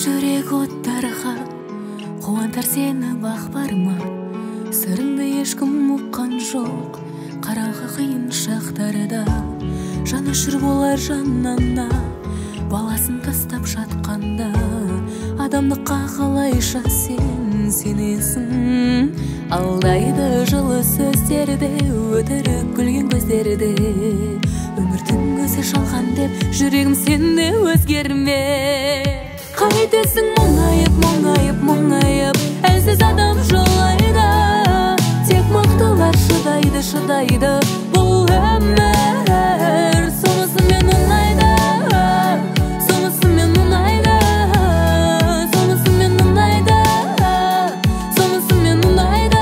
жүрек оттарға қуантар сені бақ бар ма? Сырыңды ешкім ұққан жоқ қараңғы қиын шақтарда. Жанашыр болар жанына баласын тастап жатқанда. Адамдыққа қалайша сен сенесің? Алдайды жылы сөздерде, өтірік күлген көздерде. Өмірдің өзі жалған деп жүрегім сенде өзгерме. Қайтесің мұңайып, мұңайып, мұңайып, әлсіз адам жылайды. Тек мықтылар шыдайды, шыдайды бұл өмір. Сонысымен мұңайды, сонысымен мұңайды, сонысымен мұңайды, сонысымен мұңайды.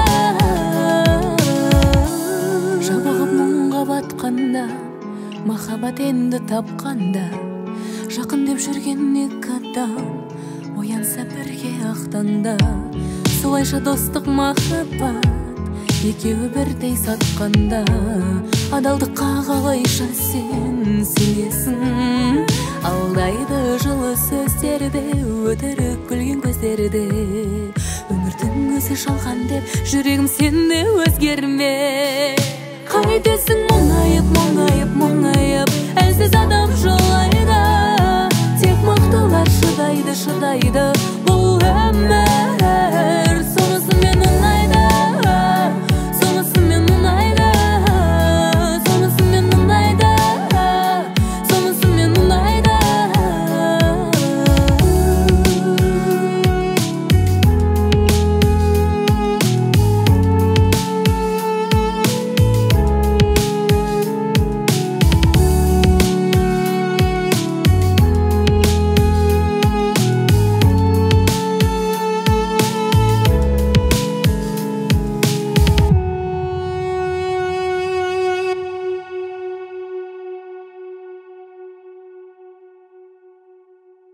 Жабығып мұңға батқанда, махаббат енді тапқанда, жақын деп жүрген екі адам оянса бірге ақтаңда. Солайша достық махаббат екеуі бірдей сатқанда. Адалдыққа қалайша сен сенесің? Алдайды жылы сөздерде, өтірік күлген көздерде. Өмірдің өзі жалған деп жүрегім сенде өзгерме. Қайтесің мұңайып, мұңайып,